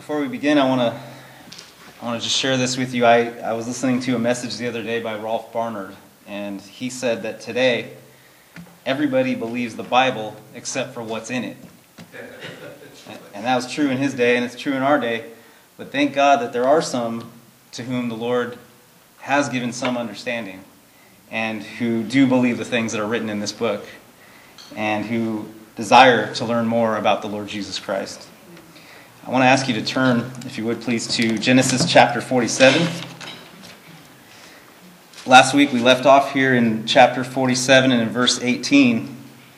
Before we begin, I want to just share this with you. I was listening to a message the other day by Rolf Barnard, and he said that today everybody believes the Bible except for what's in it. And that was true in his day, and it's true in our day. But thank God that there are some to whom the Lord has given some understanding, and who do believe the things that are written in this book, and who desire to learn more about the Lord Jesus Christ. I want to ask you to turn, if you would please, to Genesis chapter 47. Last week we left off here in chapter 47 and in verse 18,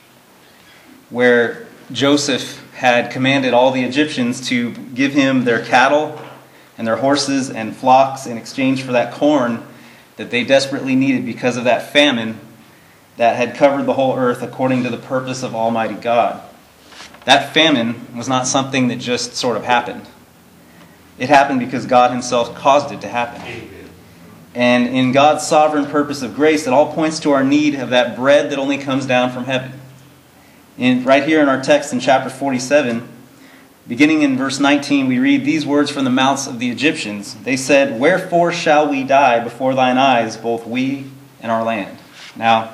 where Joseph had commanded all the Egyptians to give him their cattle and their horses and flocks in exchange for that corn that they desperately needed because of that famine that had covered the whole earth according to the purpose of Almighty God. That famine was not something that just sort of happened. It happened because God himself caused it to happen. And in God's sovereign purpose of grace, it all points to our need of that bread that only comes down from heaven. Right here in our text in chapter 47, beginning in verse 19, we read these words from the mouths of the Egyptians. They said, "Wherefore shall we die before thine eyes, both we and our land?" Now,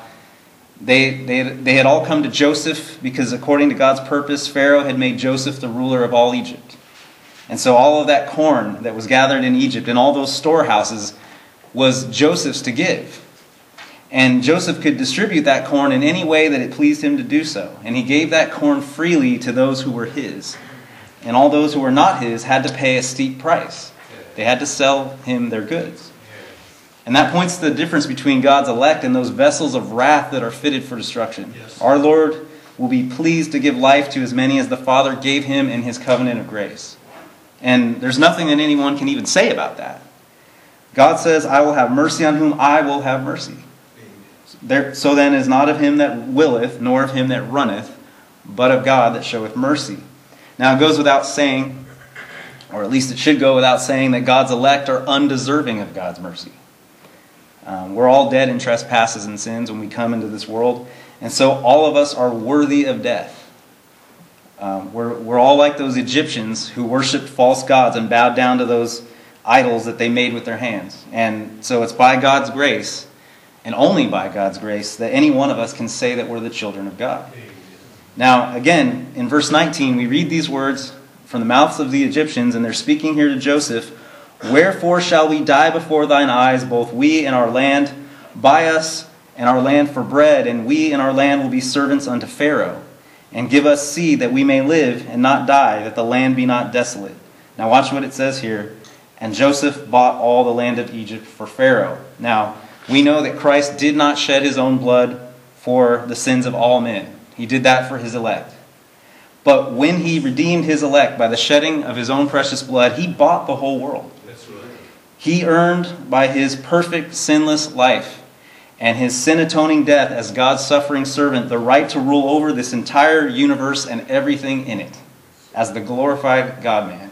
They had all come to Joseph because according to God's purpose, Pharaoh had made Joseph the ruler of all Egypt. And so all of that corn that was gathered in Egypt and all those storehouses was Joseph's to give. And Joseph could distribute that corn in any way that it pleased him to do so. And he gave that corn freely to those who were his. And all those who were not his had to pay a steep price. They had to sell him their goods. And that points to the difference between God's elect and those vessels of wrath that are fitted for destruction. Yes. Our Lord will be pleased to give life to as many as the Father gave him in his covenant of grace. And there's nothing that anyone can even say about that. God says, "I will have mercy on whom I will have mercy." So then is not of him that willeth, nor of him that runneth, but of God that showeth mercy. Now it goes without saying, or at least it should go without saying, that God's elect are undeserving of God's mercy. We're all dead in trespasses and sins when we come into this world. And so all of us are worthy of death. We're all like those Egyptians who worshipped false gods and bowed down to those idols that they made with their hands. And so it's by God's grace, and only by God's grace, that any one of us can say that we're the children of God. Now, again, in verse 19, we read these words from the mouths of the Egyptians, and they're speaking here to Joseph. "Wherefore shall we die before thine eyes, both we and our land? Buy us and our land for bread, and we and our land will be servants unto Pharaoh. And give us seed that we may live and not die, that the land be not desolate." Now watch what it says here. "And Joseph bought all the land of Egypt for Pharaoh." Now, we know that Christ did not shed his own blood for the sins of all men. He did that for his elect. But when he redeemed his elect by the shedding of his own precious blood, he bought the whole world. He earned by his perfect, sinless life and his sin-atoning death as God's suffering servant the right to rule over this entire universe and everything in it as the glorified God-man.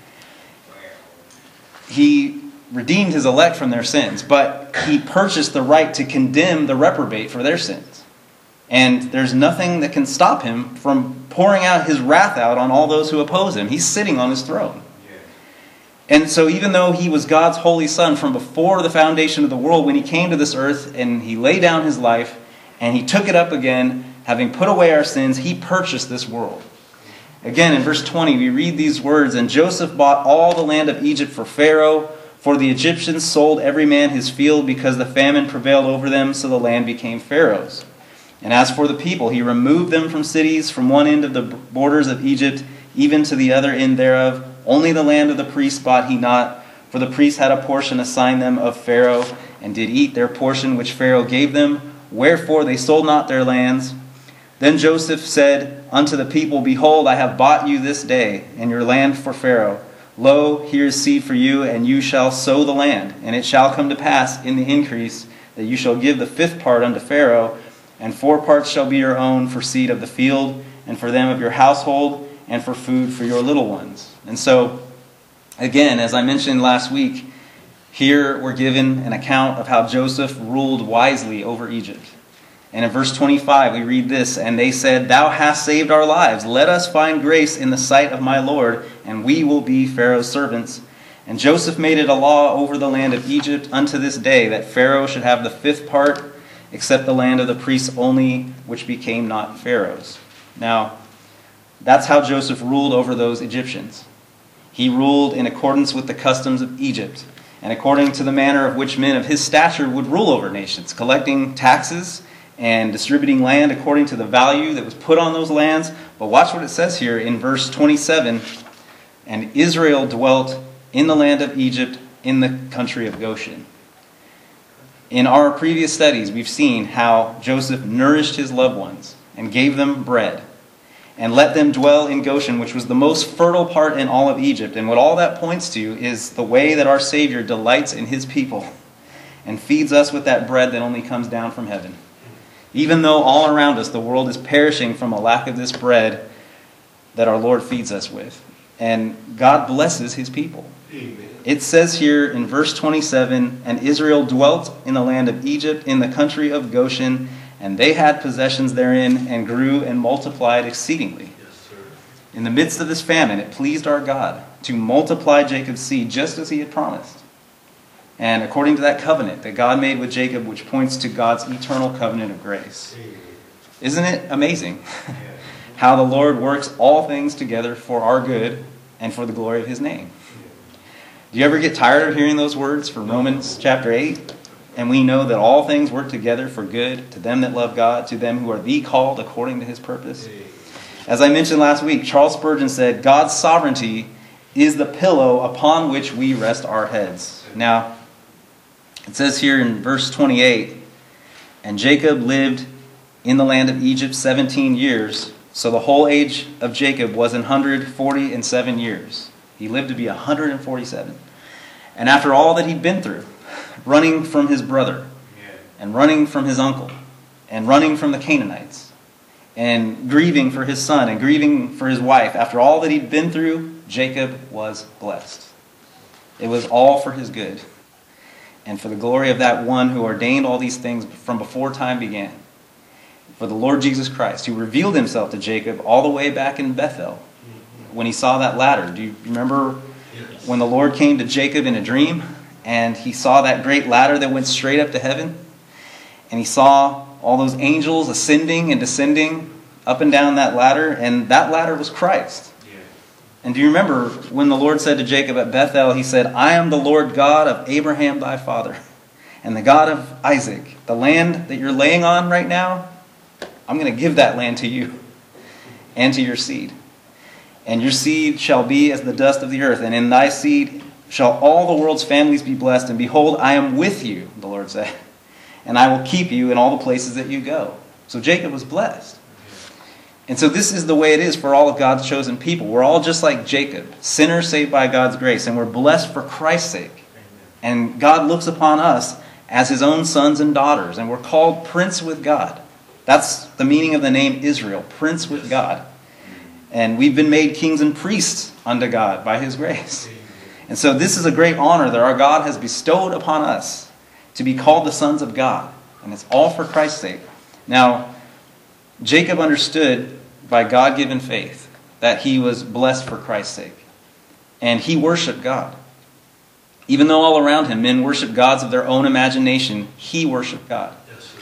He redeemed his elect from their sins, but he purchased the right to condemn the reprobate for their sins. And there's nothing that can stop him from pouring out his wrath out on all those who oppose him. He's sitting on his throne. And so even though he was God's holy son from before the foundation of the world, when he came to this earth and he laid down his life and he took it up again, having put away our sins, he purchased this world. Again, in verse 20, we read these words, "And Joseph bought all the land of Egypt for Pharaoh, for the Egyptians sold every man his field because the famine prevailed over them, so the land became Pharaoh's. And as for the people, he removed them from cities, from one end of the borders of Egypt, even to the other end thereof. Only the land of the priests bought he not, for the priests had a portion assigned them of Pharaoh, and did eat their portion which Pharaoh gave them. Wherefore they sold not their lands. Then Joseph said unto the people, Behold, I have bought you this day, and your land for Pharaoh. Lo, here is seed for you, and you shall sow the land. And it shall come to pass in the increase, that you shall give the 5th part unto Pharaoh, and 4 parts shall be your own for seed of the field, and for them of your household, and for food for your little ones." And so, again, as I mentioned last week, here we're given an account of how Joseph ruled wisely over Egypt. And in verse 25 we read this, "And they said, Thou hast saved our lives. Let us find grace in the sight of my Lord, and we will be Pharaoh's servants. And Joseph made it a law over the land of Egypt unto this day, that Pharaoh should have the fifth part, except the land of the priests only, which became not Pharaoh's. Now, that's how Joseph ruled over those Egyptians. He ruled in accordance with the customs of Egypt, and according to the manner of which men of his stature would rule over nations, collecting taxes and distributing land according to the value that was put on those lands. But watch what it says here in verse 27. And Israel dwelt in the land of Egypt, in the country of Goshen. In our previous studies, we've seen how Joseph nourished his loved ones and gave them bread and let them dwell in Goshen, which was the most fertile part in all of Egypt. And what all that points to is the way that our Savior delights in his people and feeds us with that bread that only comes down from heaven. Even though all around us the world is perishing from a lack of this bread that our Lord feeds us with. And God blesses his people. Amen. It says here in verse 27, and Israel dwelt in the land of Egypt, in the country of Goshen, and they had possessions therein, and grew and multiplied exceedingly. Yes, sir. In the midst of this famine, it pleased our God to multiply Jacob's seed, just as he had promised. And according to that covenant that God made with Jacob, which points to God's eternal covenant of grace. Isn't it amazing how the Lord works all things together for our good and for the glory of his name? Do you ever get tired of hearing those words from Romans chapter 8? And we know that all things work together for good to them that love God, to them who are the called according to his purpose. As I mentioned last week, Charles Spurgeon said, God's sovereignty is the pillow upon which we rest our heads. Now, it says here in verse 28, and Jacob lived in the land of Egypt 17 years. So the whole age of Jacob was 147 years. He lived to be 147. And after all that he'd been through, running from his brother, and running from his uncle, and running from the Canaanites, and grieving for his son, and grieving for his wife, after all that he'd been through, Jacob was blessed. It was all for his good, and for the glory of that one who ordained all these things from before time began. For the Lord Jesus Christ, who revealed himself to Jacob all the way back in Bethel, when he saw that ladder. Do you remember when the Lord came to Jacob in a dream, and he saw that great ladder that went straight up to heaven? And he saw all those angels ascending and descending up and down that ladder, and that ladder was Christ. And do you remember when the Lord said to Jacob at Bethel, he said, I am the Lord God of Abraham thy father, and the God of Isaac. The land that you're laying on right now, I'm going to give that land to you and to your seed. And your seed shall be as the dust of the earth, and in thy seed shall all the world's families be blessed. And behold, I am with you, the Lord said, and I will keep you in all the places that you go. So Jacob was blessed. And so this is the way it is for all of God's chosen people. We're all just like Jacob, sinners saved by God's grace, and we're blessed for Christ's sake. And God looks upon us as his own sons and daughters, and we're called prince with God. That's the meaning of the name Israel, prince with God. And we've been made kings and priests unto God by his grace. And so this is a great honor that our God has bestowed upon us to be called the sons of God. And it's all for Christ's sake. Now, Jacob understood by God-given faith that he was blessed for Christ's sake. And he worshiped God. Even though all around him men worshiped gods of their own imagination, he worshiped God. Yes, sir.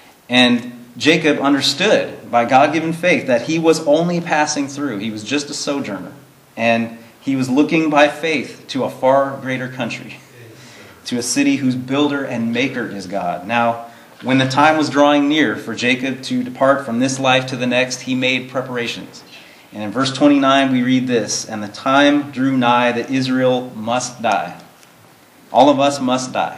And Jacob understood by God-given faith that he was only passing through. He was just a sojourner. And he was looking by faith to a far greater country, to a city whose builder and maker is God. Now, when the time was drawing near for Jacob to depart from this life to the next, he made preparations. And in verse 29 we read this, and the time drew nigh that Israel must die. All of us must die.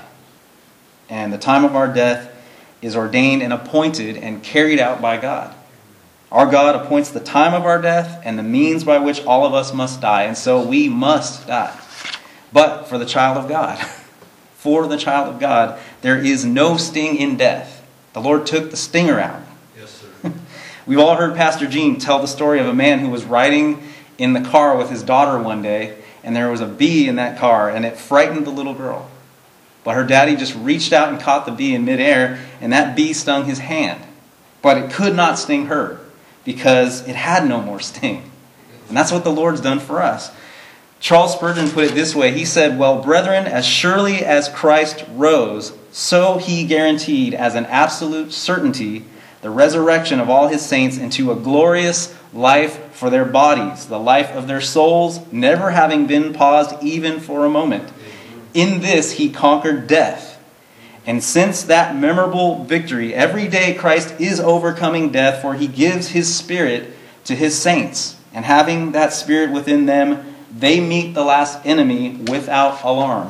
And the time of our death is ordained and appointed and carried out by God. Our God appoints the time of our death and the means by which all of us must die. And so we must die. But for the child of God, for the child of God, there is no sting in death. The Lord took the stinger out. Yes, sir. We've all heard Pastor Gene tell the story of a man who was riding in the car with his daughter one day, and there was a bee in that car, and it frightened the little girl. But her daddy just reached out and caught the bee in midair, and that bee stung his hand. But it could not sting her, because it had no more sting. And that's what the Lord's done for us. Charles Spurgeon put it this way. He said, "Well, brethren, as surely as Christ rose, so he guaranteed as an absolute certainty the resurrection of all his saints into a glorious life for their bodies, the life of their souls, never having been paused even for a moment. In this he conquered death. And since that memorable victory, every day Christ is overcoming death, for he gives his Spirit to his saints. And having that Spirit within them, they meet the last enemy without alarm.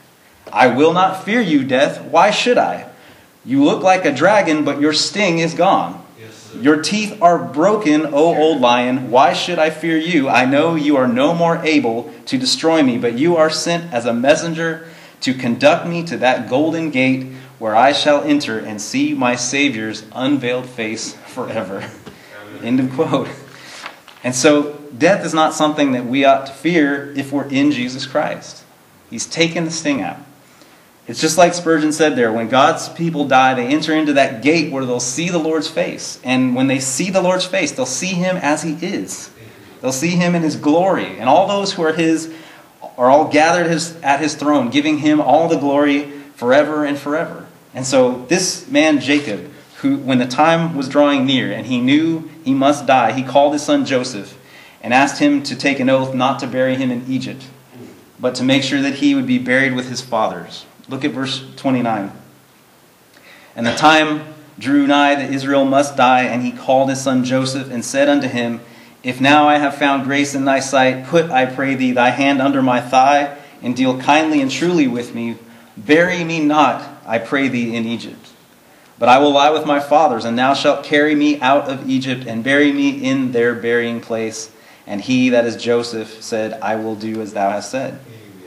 I will not fear you, death. Why should I? You look like a dragon, but your sting is gone. Your teeth are broken, O old lion. Why should I fear you? I know you are no more able to destroy me, but you are sent as a messenger to conduct me to that golden gate where I shall enter and see my Savior's unveiled face forever." End of quote. And so death is not something that we ought to fear if we're in Jesus Christ. He's taken the sting out. It's just like Spurgeon said there, when God's people die, they enter into that gate where they'll see the Lord's face. And when they see the Lord's face, they'll see him as he is. They'll see him in his glory. And all those who are his are all gathered at his throne, giving him all the glory forever and forever. And so this man Jacob, who, when the time was drawing near and he knew he must die, he called his son Joseph and asked him to take an oath not to bury him in Egypt, but to make sure that he would be buried with his fathers. Look at verse 29. "And the time drew nigh that Israel must die, and he called his son Joseph and said unto him, If now I have found grace in thy sight, put, I pray thee, thy hand under my thigh, and deal kindly and truly with me. Bury me not, I pray thee, in Egypt. But I will lie with my fathers, and thou shalt carry me out of Egypt, and bury me in their burying place. And he, that is Joseph, said, I will do as thou hast said.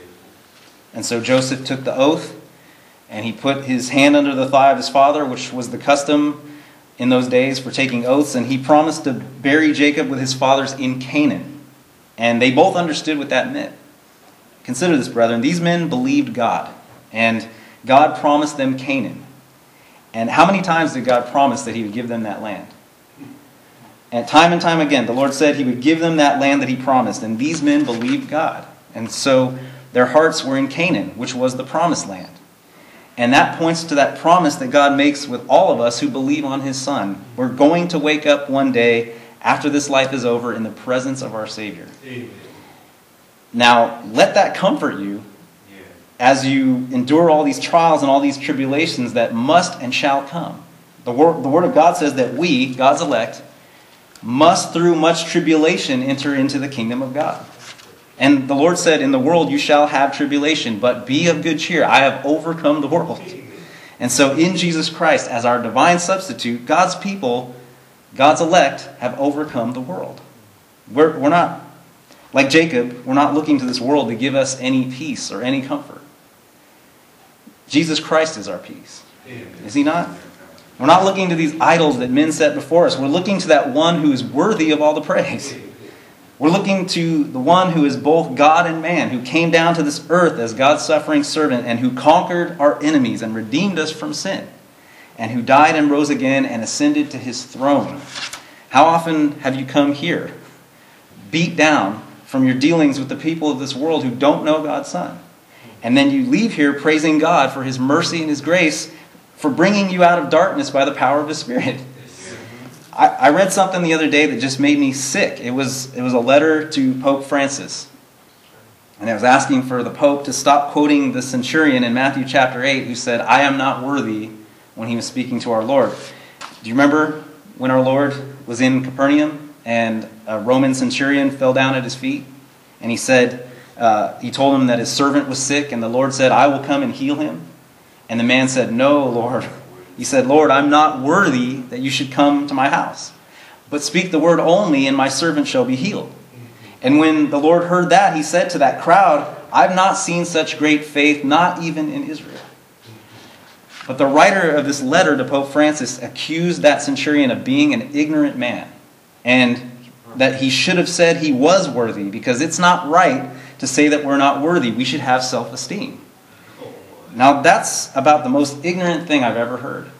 And so Joseph took the oath, and he put his hand under the thigh of his father, which was the custom in those days for taking oaths, and he promised to bury Jacob with his fathers in Canaan. And they both understood what that meant. Consider this, brethren. These men believed God, and God promised them Canaan. And how many times did God promise that he would give them that land? And time again, the Lord said he would give them that land that he promised, and these men believed God. And so their hearts were in Canaan, which was the promised land. And that points to that promise that God makes with all of us who believe on his Son. We're going to wake up one day after this life is over in the presence of our Savior. Amen. Now, let that comfort you as you endure all these trials and all these tribulations that must and shall come. The Word of God says that we, God's elect, must through much tribulation enter into the kingdom of God. And the Lord said, in the world you shall have tribulation, but be of good cheer. I have overcome the world. And so in Jesus Christ, as our divine substitute, God's people, God's elect, have overcome the world. We're not, like Jacob, we're not looking to this world to give us any peace or any comfort. Jesus Christ is our peace. Is he not? We're not looking to these idols that men set before us. We're looking to that one who is worthy of all the praise. We're looking to the one who is both God and man, who came down to this earth as God's suffering servant and who conquered our enemies and redeemed us from sin, and who died and rose again and ascended to his throne. How often have you come here, beat down from your dealings with the people of this world who don't know God's Son? And then you leave here praising God for his mercy and his grace for bringing you out of darkness by the power of his Spirit. I read something the other day that just made me sick. It was a letter to Pope Francis. And it was asking for the Pope to stop quoting the centurion in Matthew chapter 8 who said, I am not worthy, when he was speaking to our Lord. Do you remember when our Lord was in Capernaum and a Roman centurion fell down at his feet? And he said, he told him that his servant was sick, and the Lord said, I will come and heal him. And the man said, No, Lord. He said, Lord, I'm not worthy that you should come to my house. But speak the word only, and my servant shall be healed. And when the Lord heard that, he said to that crowd, I've not seen such great faith, not even in Israel. But the writer of this letter to Pope Francis accused that centurion of being an ignorant man, and that he should have said he was worthy, because it's not right to say that we're not worthy. We should have self-esteem. Now that's about the most ignorant thing I've ever heard.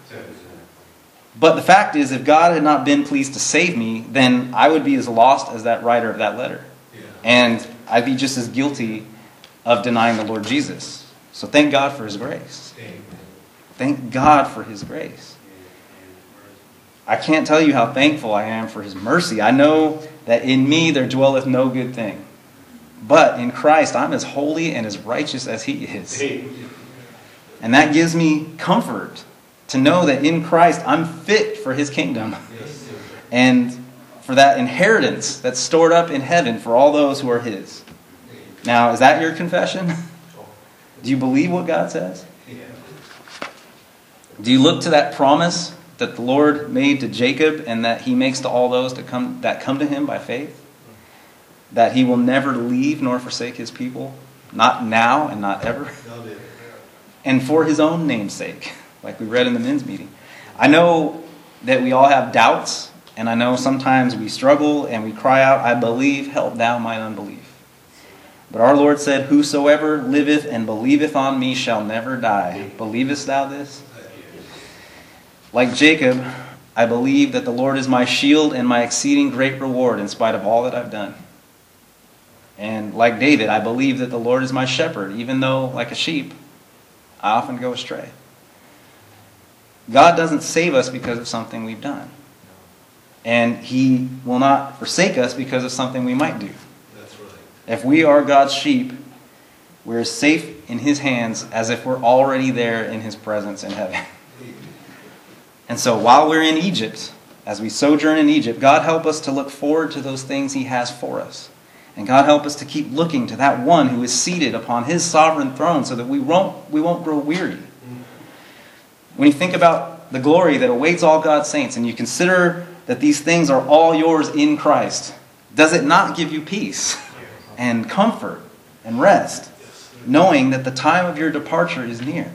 But the fact is, if God had not been pleased to save me, then I would be as lost as that writer of that letter. And I'd be just as guilty of denying the Lord Jesus. So thank God for his grace. Thank God for his grace. I can't tell you how thankful I am for his mercy. I know that in me there dwelleth no good thing. But in Christ, I'm as holy and as righteous as he is. And that gives me comfort to know that in Christ I'm fit for his kingdom. And for that inheritance that's stored up in heaven for all those who are his. Now, is that your confession? Do you believe what God says? Do you look to that promise that the Lord made to Jacob and that he makes to all those that come to him by faith? That he will never leave nor forsake his people? Not now and not ever? And for his own name's sake, like we read in the men's meeting. I know that we all have doubts, and I know sometimes we struggle and we cry out, I believe, help thou mine unbelief. But our Lord said, whosoever liveth and believeth on me shall never die. Believest thou this? Like Jacob, I believe that the Lord is my shield and my exceeding great reward in spite of all that I've done. And like David, I believe that the Lord is my shepherd, even though, like a sheep, I often go astray. God doesn't save us because of something we've done. And he will not forsake us because of something we might do. That's right. If we are God's sheep, we're as safe in his hands as if we're already there in his presence in heaven. And so while we're in Egypt, as we sojourn in Egypt, God help us to look forward to those things he has for us. And God help us to keep looking to that one who is seated upon his sovereign throne so that we won't grow weary. When you think about the glory that awaits all God's saints and you consider that these things are all yours in Christ, does it not give you peace and comfort and rest, knowing that the time of your departure is near?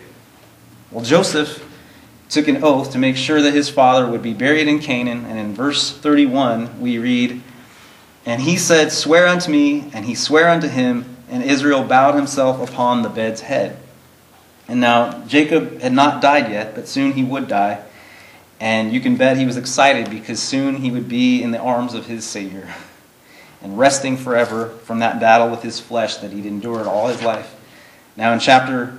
Well, Joseph took an oath to make sure that his father would be buried in Canaan, and in verse 31 we read, and he said, swear unto me, and he sware unto him, and Israel bowed himself upon the bed's head. And now Jacob had not died yet, but soon he would die. And you can bet he was excited because soon he would be in the arms of his Savior and resting forever from that battle with his flesh that he'd endured all his life. Now in chapter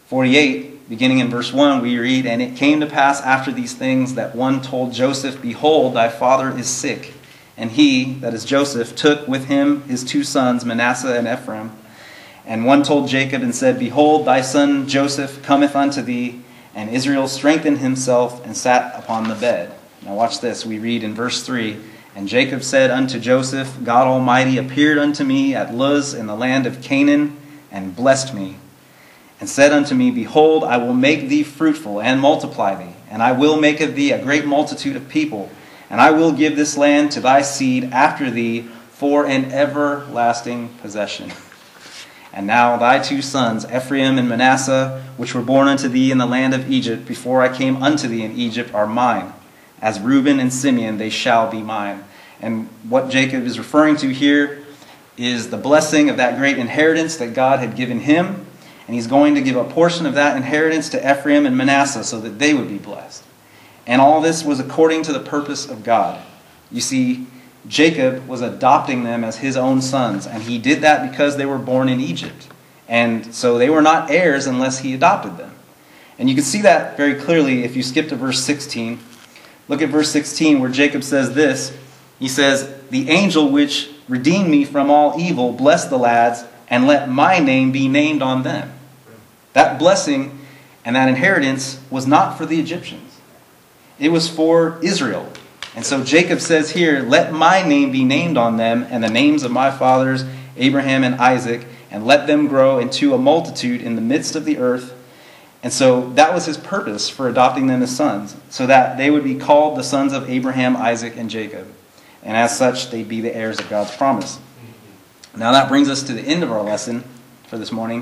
48, beginning in verse 1, we read, and it came to pass after these things that one told Joseph, behold, thy father is sick. And he, that is Joseph, took with him his two sons, Manasseh and Ephraim. And one told Jacob and said, behold, thy son Joseph cometh unto thee. And Israel strengthened himself and sat upon the bed. Now watch this. We read in verse 3, and Jacob said unto Joseph, God Almighty appeared unto me at Luz in the land of Canaan, and blessed me. And said unto me, behold, I will make thee fruitful and multiply thee. And I will make of thee a great multitude of people. And I will give this land to thy seed after thee for an everlasting possession. And now thy two sons, Ephraim and Manasseh, which were born unto thee in the land of Egypt, before I came unto thee in Egypt, are mine. As Reuben and Simeon, they shall be mine. And what Jacob is referring to here is the blessing of that great inheritance that God had given him. And he's going to give a portion of that inheritance to Ephraim and Manasseh so that they would be blessed. And all this was according to the purpose of God. You see, Jacob was adopting them as his own sons, and he did that because they were born in Egypt. And so they were not heirs unless he adopted them. And you can see that very clearly if you skip to verse 16. Look at verse 16 where Jacob says this. He says, the angel which redeemed me from all evil, bless the lads, and let my name be named on them. That blessing and that inheritance was not for the Egyptians. It was for Israel. And so Jacob says here, let my name be named on them and the names of my fathers, Abraham and Isaac, and let them grow into a multitude in the midst of the earth. And so that was his purpose for adopting them as sons, so that they would be called the sons of Abraham, Isaac, and Jacob. And as such, they'd be the heirs of God's promise. Now that brings us to the end of our lesson for this morning.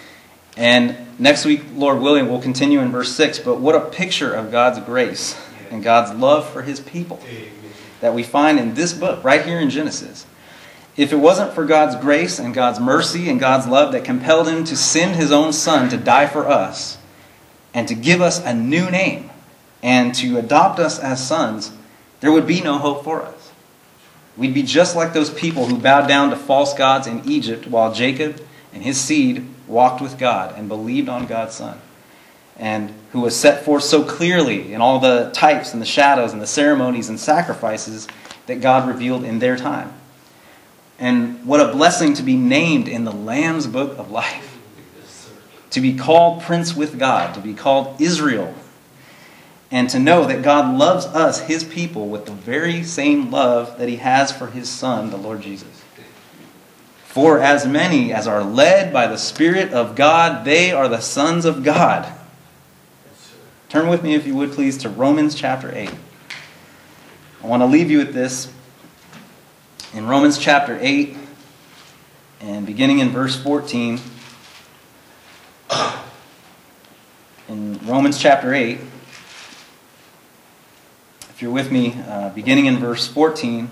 And next week, Lord willing, we'll continue in verse 6. But what a picture of God's grace and God's love for his people that we find in this book, right here in Genesis. If it wasn't for God's grace and God's mercy and God's love that compelled him to send his own son to die for us and to give us a new name and to adopt us as sons, there would be no hope for us. We'd be just like those people who bowed down to false gods in Egypt while Jacob and his seed walked with God and believed on God's Son, and who was set forth so clearly in all the types and the shadows and the ceremonies and sacrifices that God revealed in their time. And what a blessing to be named in the Lamb's Book of Life. To be called Prince with God, to be called Israel, and to know that God loves us, his people, with the very same love that he has for his Son, the Lord Jesus. For as many as are led by the Spirit of God, they are the sons of God. Turn with me, if you would please, to Romans chapter 8. I want to leave you with this. In Romans chapter 8, and beginning in verse 14, in Romans chapter 8, if you're with me, beginning in verse 14,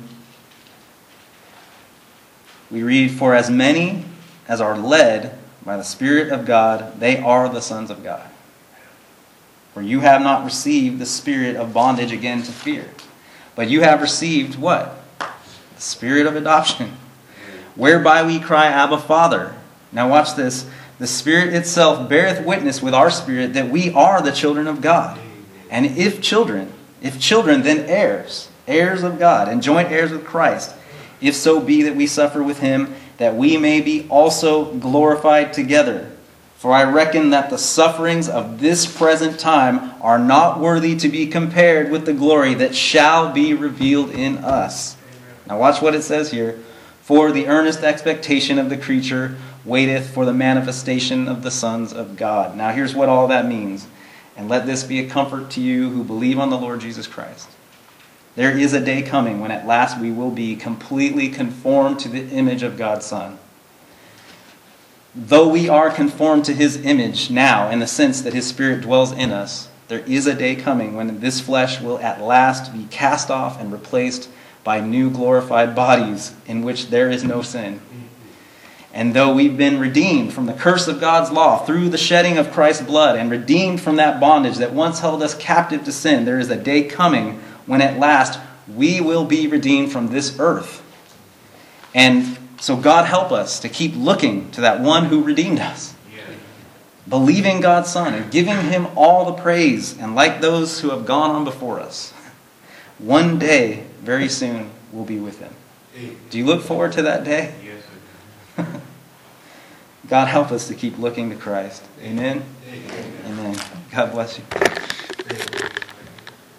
we read, "For as many as are led by the Spirit of God, they are the sons of God. For you have not received the spirit of bondage again to fear, but you have received" what? "The Spirit of adoption, whereby we cry, Abba, Father." Now watch this. "The Spirit itself beareth witness with our spirit that we are the children of God. And if children, then heirs, heirs of God, and joint heirs with Christ, if so be that we suffer with him, that we may be also glorified together. For I reckon that the sufferings of this present time are not worthy to be compared with the glory that shall be revealed in us." Now watch what it says here. "For the earnest expectation of the creature waiteth for the manifestation of the sons of God." Now here's what all that means. And let this be a comfort to you who believe on the Lord Jesus Christ. There is a day coming when at last we will be completely conformed to the image of God's Son. Though we are conformed to his image now in the sense that his Spirit dwells in us, there is a day coming when this flesh will at last be cast off and replaced by new glorified bodies in which there is no sin. And though we've been redeemed from the curse of God's law through the shedding of Christ's blood and redeemed from that bondage that once held us captive to sin, there is a day coming when at last we will be redeemed from this earth. And so God help us to keep looking to that one who redeemed us. Believing God's Son and giving him all the praise, and like those who have gone on before us, one day, very soon, we'll be with him. Do you look forward to that day? God help us to keep looking to Christ. Amen? Amen. God bless you.